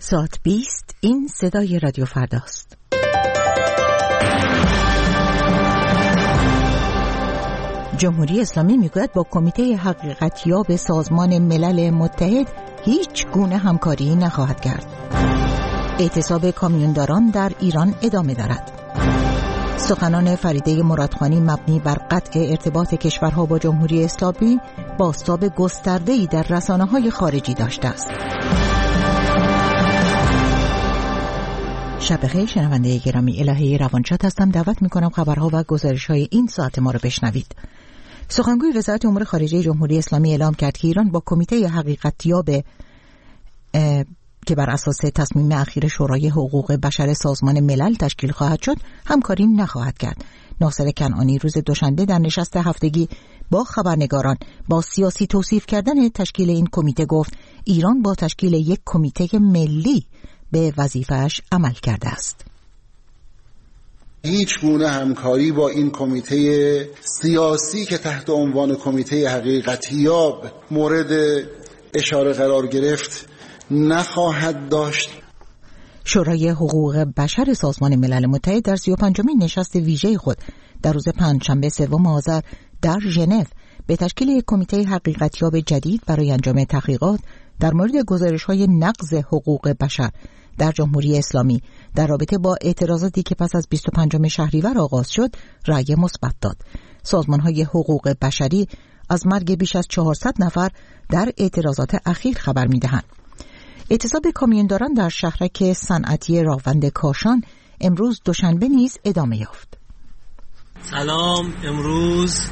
ساعت 20 این صدای رادیو فرداست. جمهوری اسلامی میگوید با کمیته حقیقتیاب سازمان ملل متحد هیچ گونه همکاری نخواهد کرد. اعتصاب کامیونداران در ایران ادامه دارد. سخنان فریده مرادخانی مبنی بر قطع ارتباط کشورها با جمهوری اسلامی بازتاب گسترده‌ای در رسانه‌های خارجی داشته است. شب بخیر شنونده گرامی، الهه روانشاد هستم. دعوت می‌کنم خبرها و گزارش‌های این ساعت ما را بشنوید. سخنگوی وزارت امور خارجه جمهوری اسلامی اعلام کرد که ایران با کمیته حقیقتیاب که بر اساس تصمیم اخیر شورای حقوق بشر سازمان ملل تشکیل خواهد شد همکاری نخواهد کرد. ناصر کنعانی روز دوشنبه در نشست هفتگی با خبرنگاران با سیاسی توصیف کردن تشکیل این کمیته گفت ایران با تشکیل یک کمیته ملی به وظیفه‌اش عمل کرده است. هیچ گونه همکاری با این کمیته سیاسی که تحت عنوان کمیته حقیقتیاب مورد اشاره قرار گرفت نخواهد داشت. شورای حقوق بشر سازمان ملل متحد در 35مین نشست ویژه خود در روز پنجشنبه 3 آذر در ژنو به تشکیل یک کمیته حقیقتیاب جدید برای انجام تحقیقات در مورد گزارش‌های نقض حقوق بشر در جمهوری اسلامی در رابطه با اعتراضاتی که پس از 25 شهریور آغاز شد رأی مثبت داد. سازمان‌های حقوق بشری از مرگ بیش از 400 نفر در اعتراضات اخیر خبر می‌دهند. اعتصاب کامیونداران در شهرک صنعتی راوند کاشان امروز دوشنبه نیز ادامه یافت. سلام، امروز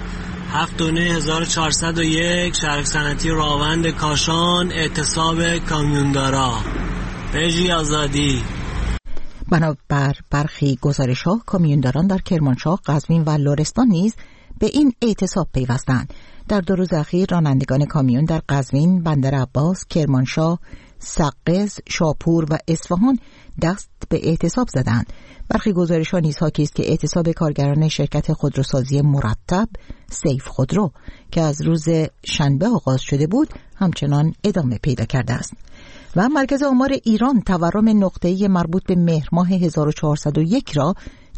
7/9/1401 شهرک صنعتی راوند کاشان اعتصاب کامیوندارا رژی آزادی. بنابر برخی گزارش‌ها کامیونداران در کرمانشاه، قزوین و لرستان نیز به این اعتصاب پیوستند. در 2 روز اخیر رانندگان کامیون در قزوین، بندر عباس، کرمانشاه، سقز، شاپور و اصفهان دست به اعتصاب زدند. برخی گزارش‌ها نیز حاکی است که اعتصاب کارگران شرکت خودروسازی مرتب سیف خودرو که از روز شنبه آغاز شده بود همچنان ادامه پیدا کرده است. و مرکز آمار ایران تورم نقطه‌ای مربوط به مهر ماه 1401 را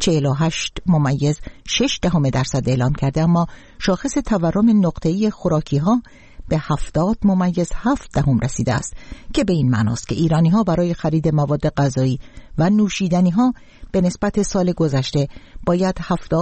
48.6% اعلام کرده، اما شاخص تورم نقطه‌ای خوراکی‌ها به 70.7 رسیده است که به این معناست که ایرانی‌ها برای خرید مواد غذایی و نوشیدنی‌ها به نسبت سال گذشته باید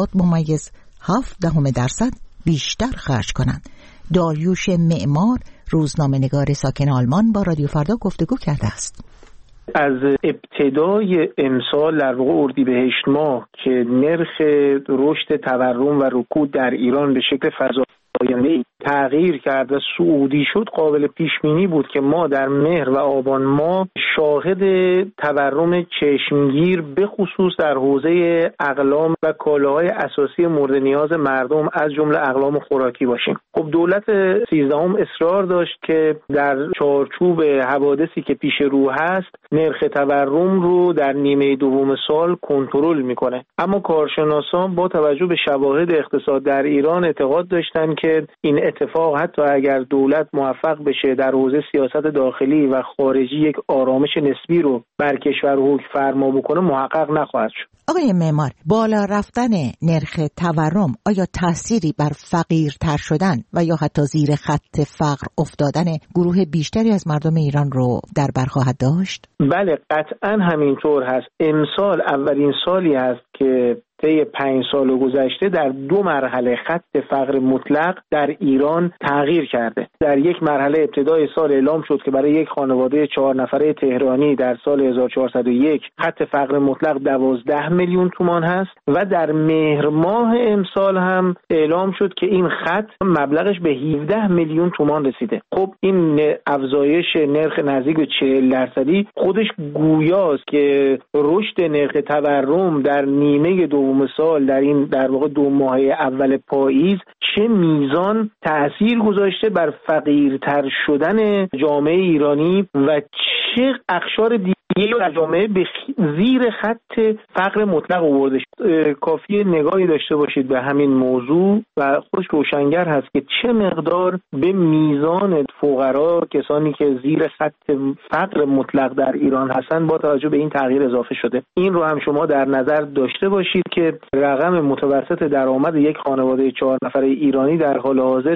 70.7% بیشتر خرج کنند. داریوش معمار، روزنامه‌نگار ساکن آلمان، با رادیو فردا گفتگو کرده است. از ابتدای امسال در واقع اردیبهشت ماه که نرخ رشد تورم و رکود در ایران به شکل فزاینده‌ای تغییر کرد و صعودی شد، قابل پیش بینی بود که ما در مهر و آبان ماه شاهد تورم چشمگیر به خصوص در حوزه اقلام و کالاهای اساسی مورد نیاز مردم از جمله اقلام خوراکی باشیم. خب دولت 13ام اصرار داشت که در چارچوب حوادثی که پیش رو هست نرخ تورم رو در نیمه دوم سال کنترل میکنه، اما کارشناسان با توجه به شواهد اقتصاد در ایران اعتقاد داشتن که این اتفاق حتی اگر دولت موفق بشه در حوزه سیاست داخلی و خارجی یک آرامش نسبی رو بر کشور حکم فرما بکنه محقق نخواهد شد. آقای معمار، بالا رفتن نرخ تورم آیا تأثیری بر فقیرتر شدن و یا حتی زیر خط فقر افتادن گروه بیشتری از مردم ایران رو در بر خواهد داشت؟ بله، قطعا همینطور هست. امسال اولین سالی هست که طی 5 سال گذشته در 2 مرحله خط فقر مطلق در ایران تغییر کرده. در یک مرحله ابتدای سال اعلام شد که برای یک خانواده 4 نفره تهرانی در سال 1401 خط فقر مطلق 12 میلیون تومان هست و در مهر ماه امسال هم اعلام شد که این خط مبلغش به 17 میلیون تومان رسیده. خب این افزایش نرخ نزدیک به 40% خودش گویاست که رشد نرخ تورم در نیمه دوم سال در واقع 2 ماه اول پاییز چه میزان تأثیر گذاشته بر فقیرتر شدن جامعه ایرانی و چه اقشار در جامعه به زیر خط فقر مطلق آورده شد. کافیه نگاهی داشته باشید به همین موضوع و خودش روشنگر هست که چه مقدار به میزان فقرا، کسانی که زیر خط فقر مطلق در ایران هستند، با توجه به این تغییر اضافه شده. این رو هم شما در نظر داشته باشید که رقم متوسط درآمد یک خانواده 4 نفره ایرانی در حال حاضر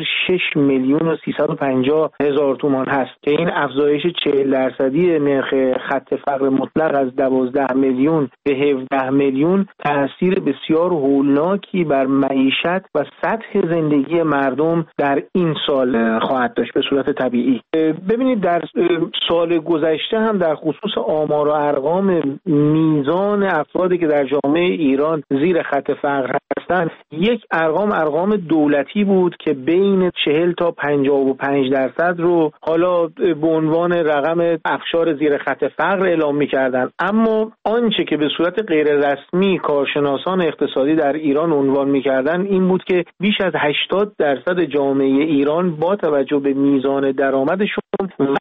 6,350,000 تومان هست که این افزایش 40% نرخ خط فقر مطلق از 12 میلیون به 17 میلیون تاثیر بسیار هولناکی بر معیشت و سطح زندگی مردم در این سال خواهد داشت به صورت طبیعی. ببینید در سال گذشته هم در خصوص آمار و ارقام میزان افرادی که در جامعه ایران زیر خط فقر هستند، یک ارقام دولتی بود که بین 40 تا 55% رو حالا به عنوان رقم اقشار زیر خط فقر اعلام می‌کردند. اما آنچه که به صورت غیر رسمی کارشناسان اقتصادی در ایران عنوان می‌کردند این بود که بیش از 80% جامعه ایران با توجه به میزان درآمدشون و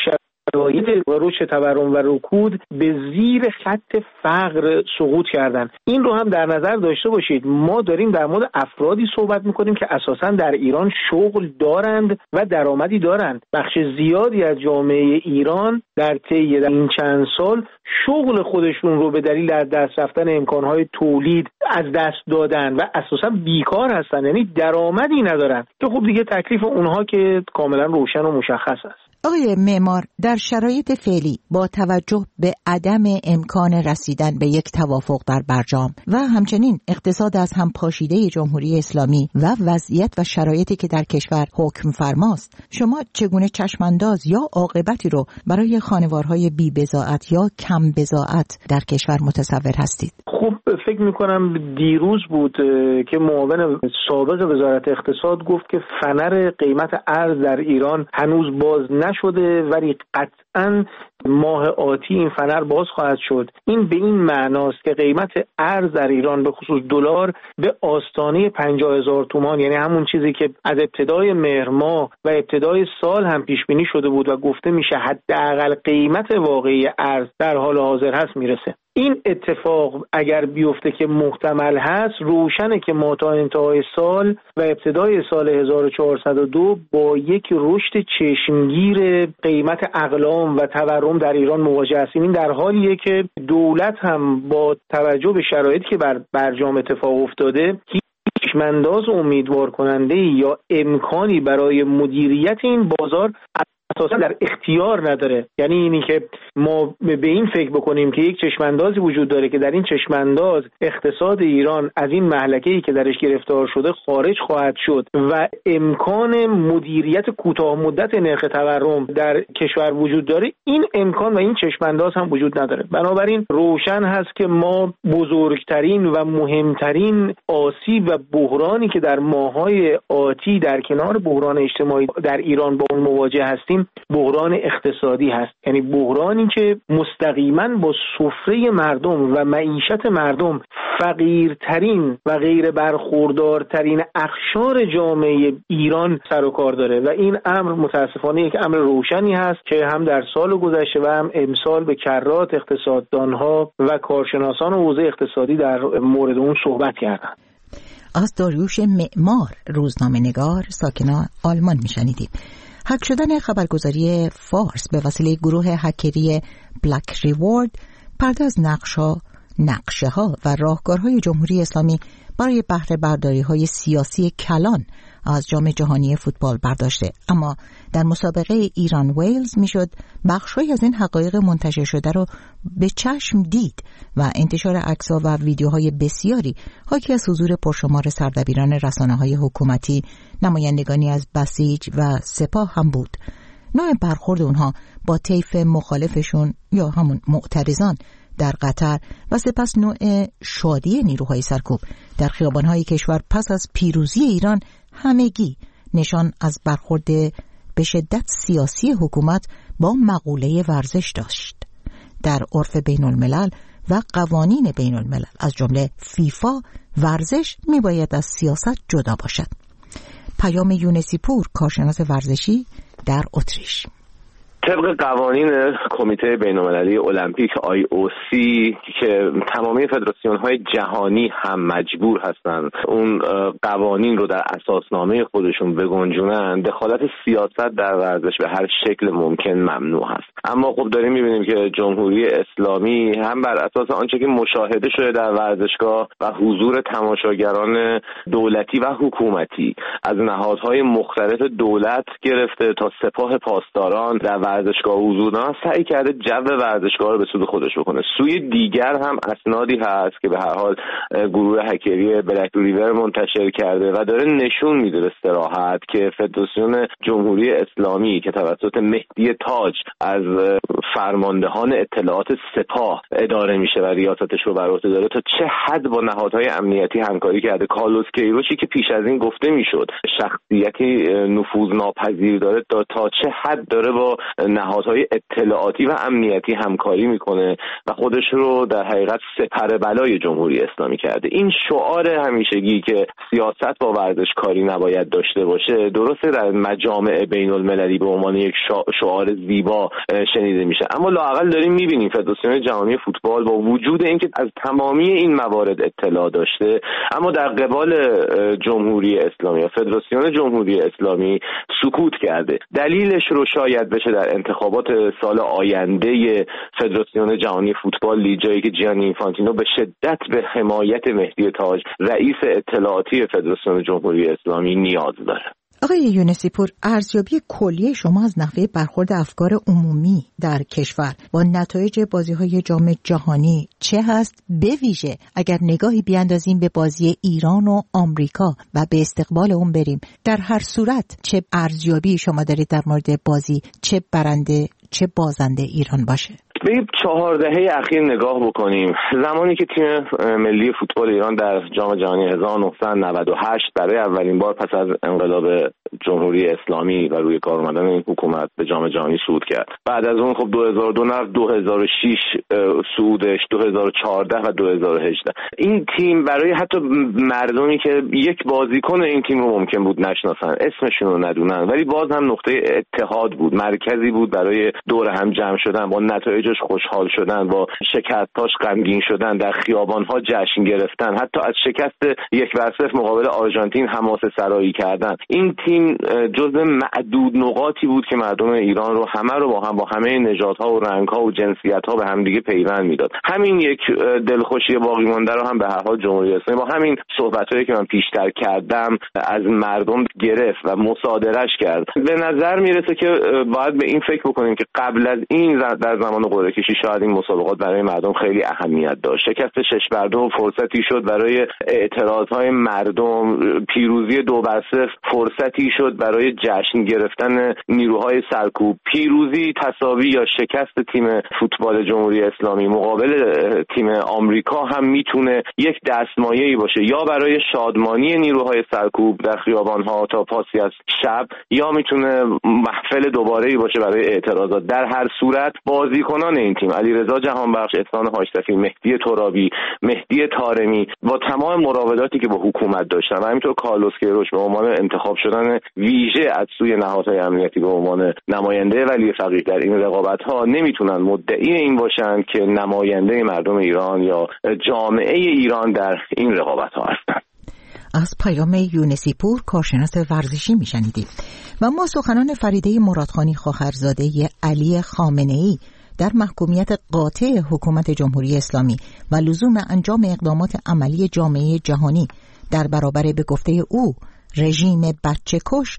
شرایط رشد تورم و رکود به زیر خط فقر سقوط کردن. این رو هم در نظر داشته باشید. ما داریم در مورد افرادی صحبت میکنیم که اساساً در ایران شغل دارند و درآمدی دارند. بخش زیادی از جامعه ایران در طی این چند سال شغل خودشون رو به دلیل از دست رفتن امکانهای تولید از دست دادن و اساساً بیکار هستن، یعنی درآمدی ندارن که خب دیگه تکلیف اونها که کاملا روشن و مشخص است. آقای معمار، در شرایط فعلی با توجه به عدم امکان رسیدن به یک توافق در برجام و همچنین اقتصاد از هم پاشیده جمهوری اسلامی و وضعیت و شرایطی که در کشور حکم فرماست، شما چگونه چشمانداز یا عاقبتی رو برای خانوارهای بی بضاعت یا کم بضاعت در کشور متصور هستید؟ خب فکر میکنم دیروز بود که معاون سابق وزارت اقتصاد گفت که فنر قیمت ارز در ایران هنوز باز نشده ولی قطعاً ماه آتی این فنر باز خواهد شد. این به این معناست که قیمت ارز در ایران به خصوص دلار به آستانه 50,000 تومان، یعنی همون چیزی که از ابتدای مهر ماه و ابتدای سال هم پیش بینی شده بود و گفته میشه حداقل قیمت واقعی ارز در حال حاضر هست، میرسه. این اتفاق اگر بیفته که محتمل هست، روشنه که ما تا انتهای سال و ابتدای سال 1402 با یک رشد چشمگیر قیمت اقلام و تورم در ایران مواجه هستیم. این در حالیه که دولت هم با توجه به شرایطی که بر برجام اتفاق افتاده چشم‌انداز امیدوار کننده یا امکانی برای مدیریت این بازار اساسا در اختیار نداره. یعنی اینی که ما به این فکر بکنیم که یک چشماندازی وجود داره که در این چشمانداز اقتصاد ایران از این مهلکه‌ای که درش گرفتار شده خارج خواهد شد و امکان مدیریت کوتاه مدت نرخ تورم در کشور وجود داره، این امکان و این چشمانداز هم وجود نداره. بنابراین روشن هست که ما بزرگترین و مهمترین آسیب و بحرانی که در ماه‌های آتی در کنار بحران اجتماعی در ایران با اون مواجه هستیم بحران اقتصادی هست. یعنی بحرانی که مستقیما با سفره مردم و معیشت مردم، فقیرترین و غیر برخوردارترین اقشار جامعه ایران سر و کار داره و این امر متاسفانه یک امر روشنی هست که هم در سال گذشته و هم امسال به کرات اقتصاددانها و کارشناسان حوزه اقتصادی در مورد اون صحبت کردند. از داریوش معمار، روزنامه‌نگار ساکن آلمان میشنیدیم. هک شدن خبرگزاری فارس به وسیله گروه هکری بلک ریوارد پرده از نقشه ها و راهکارهای جمهوری اسلامی برای بهره برداری های سیاسی کلان از جام جهانی فوتبال برداشته، اما در مسابقه ایران ویلز میشد بخشی از این حقایق منتشر شده رو به چشم دید و انتشار عکس‌ها و ویدیوهای بسیاری حاکی از حضور پرشمار سردبیران رسانه‌های حکومتی، نمایندگانی از بسیج و سپاه هم بود. نوع برخورد اونها با طیف مخالفشون یا همون معترضان در قطر و سپس نوع شادی نیروهای سرکوب در خیابان‌های کشور پس از پیروزی ایران همگی نشان از برخورد به شدت سیاسی حکومت با مقوله ورزش داشت. در عرف بین الملل و قوانین بین الملل از جمله فیفا، ورزش میباید از سیاست جدا باشد. پیام یونسی پور، کارشناس ورزشی در اتریش. طبق قوانین کمیته بین‌المللی المپیک IOC که تمامی فدراسیون‌های جهانی هم مجبور هستن اون قوانین رو در اساسنامه خودشون بگنجونن، دخالت سیاست در ورزش به هر شکل ممکن ممنوع هست. اما خب داریم می‌بینیم که جمهوری اسلامی هم بر اساس آنچه که مشاهده شده در ورزشگاه و حضور تماشاگران دولتی و حکومتی از نهادهای مختلف دولت گرفته تا سپاه پاسداران در ورزشگاه حضور دارن، سعی کرده جو ورزشگاه رو به سود خودش بکنه. سوی دیگر هم اسنادی هست که به هر حال گروه هکری بلک ریور منتشر کرده و داره نشون میده به صراحت که فدراسیون جمهوری اسلامی که توسط مهدی تاج از فرماندهان اطلاعات سپاه اداره میشه و ریاستش رو بر عهده داره، تا چه حد با نهادهای امنیتی همکاری کرده. کارلوس کیروشی که پیش از این گفته میشد شخصیتی نفوذناپذیر داره، تا چه حد داره با نهادهای اطلاعاتی و امنیتی همکاری میکنه و خودش رو در حقیقت سپر بلای جمهوری اسلامی کرده. این شعار همیشگی که سیاست با ورزش کاری نباید داشته باشه، درسته در مجامع بین المللی به عنوان یک شعار زیبا شنیده میشه، اما لااقل داریم میبینیم فدراسیون جهانی فوتبال با وجود اینکه از تمامی این موارد اطلاع داشته، اما در قبال جمهوری اسلامی یا فدراسیون جمهوری اسلامی سکوت کرده. دلیلش رو شاید بشه در انتخابات سال آینده فدراسیون جهانی فوتبال جایی که جیانی اینفانتینو به شدت به حمایت مهدی تاج رئیس اطلاعاتی فدراسیون جمهوری اسلامی نیاز داره. آقای یونسی پور، ارزیابی کلی شما از نحوه برخورد افکار عمومی در کشور با نتایج بازی‌های جام جهانی چه هست؟ به ویژه اگر نگاهی بیاندازیم به بازی ایران و آمریکا و به استقبال اون بریم، در هر صورت چه ارزیابی شما دارید در مورد بازی، چه برنده چه بازنده ایران باشه؟ به 4 دهه اخیر نگاه بکنیم. زمانی که تیم ملی فوتبال ایران در جام جهانی 1998 برای اولین بار پس از انقلاب جمهوری اسلامی و روی کار آمدن این حکومت به جام جهانی صعود کرد. بعد از اون خب 2002 نرفت، 2006 صعودش، 2014 و 2018. این تیم برای حتی مردمی که یک بازیکن این تیم رو ممکن بود نشناسن، اسمشون رو ندونن، ولی باز هم نقطه اتحاد بود، مرکزی بود برای دور هم جمع شدن، با نتایجش خوشحال شدن، با شکستاش غمگین شدن، در خیابان‌ها جشن گرفتن، حتی از شکست 1-0 مقابل آرژانتین حماسه سرایی کردن. این تیم جزء معدود نقاطی بود که مردم ایران رو همه رو با همه نژادها و رنگ‌ها و جنسیت‌ها به هم دیگه پیوند میداد. همین یک دلخوشی باقی مانده رو هم به هر حال جمهوری اسلامی با همین صحبتایی که من پیشتر کردم از مردم گرفت و مصادرهش کرد. به نظر میرسه که باید به این فکر بکنیم که قبل از این در زمان قرعه کشی شاید این مسابقات برای مردم خیلی اهمیت داشت. شکست 6-2 فرصتی شد برای اعتراضهای مردم، پیروزی 2-0 فرصتی شد برای جشن گرفتن نیروهای سرکوب. پیروزی تساوی یا شکست تیم فوتبال جمهوری اسلامی مقابل تیم آمریکا هم میتونه یک دستمایه‌ای باشه، یا برای شادمانی نیروهای سرکوب در خیابان‌ها تا پاسی از شب، یا میتونه محفل دوباره‌ای باشه برای اعتراضات. در هر صورت بازیکنان این تیم، علیرضا جهانبخش، احسان حاج‌صفی، مهدی ترابی، مهدی طارمی، با تمام مراوداتی که با حکومت داشتن و همینطور کارلوس کیروش به عنوان انتخاب شدن ویژه از سوی نهادهای امنیتی به عنوان نماینده ولی فقیه در این رقابت‌ها، نمیتونن مدعی این باشن که نماینده مردم ایران یا جامعه ایران در این رقابت‌ها هستند. از پیام یونسی پور، کارشناس ورزشی میشنیدیم. و ما سخنان فریده مرادخانی خواهرزاده علی خامنه‌ای در محکومیت قاطع حکومت جمهوری اسلامی و لزوم انجام اقدامات عملی جامعه جهانی در برابر به گفته او رژیم بچه‌کش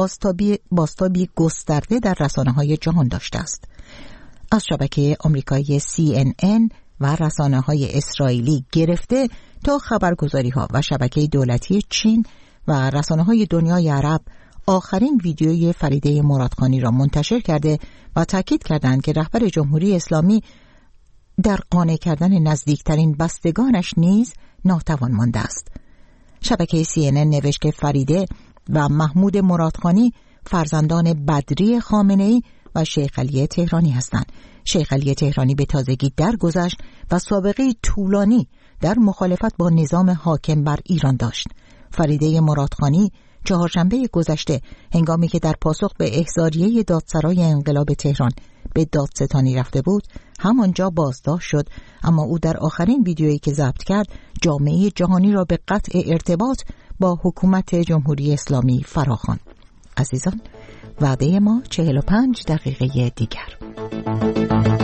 بازتابی گسترده در رسانه‌های جهان داشته است. از شبکه آمریکایی CNN و رسانه‌های اسرائیلی گرفته تا خبرگزاری‌ها و شبکه دولتی چین و رسانه‌های دنیای عرب آخرین ویدیوی فریده مرادخانی را منتشر کرده و تاکید کردند که رهبر جمهوری اسلامی در قانع کردن نزدیکترین بستگانش نیز ناتوان مانده است. شبکه CNN نوشت که فریده و محمود مرادخانی فرزندان بدری خامنه‌ای و شیخ علی تهرانی هستند. شیخ علی تهرانی به تازگی درگذشت و سابقه طولانی در مخالفت با نظام حاکم بر ایران داشت. فریده مرادخانی چهارشنبه گذشته هنگامی که در پاسخ به احضاریه دادسرای انقلاب تهران به دادستانی رفته بود همانجا بازداشت شد، اما او در آخرین ویدیویی که ضبط کرد جامعه جهانی را به قطع ارتباط با حکومت جمهوری اسلامی فراخواند. عزیزان، وعده ما 45 دقیقه دیگر.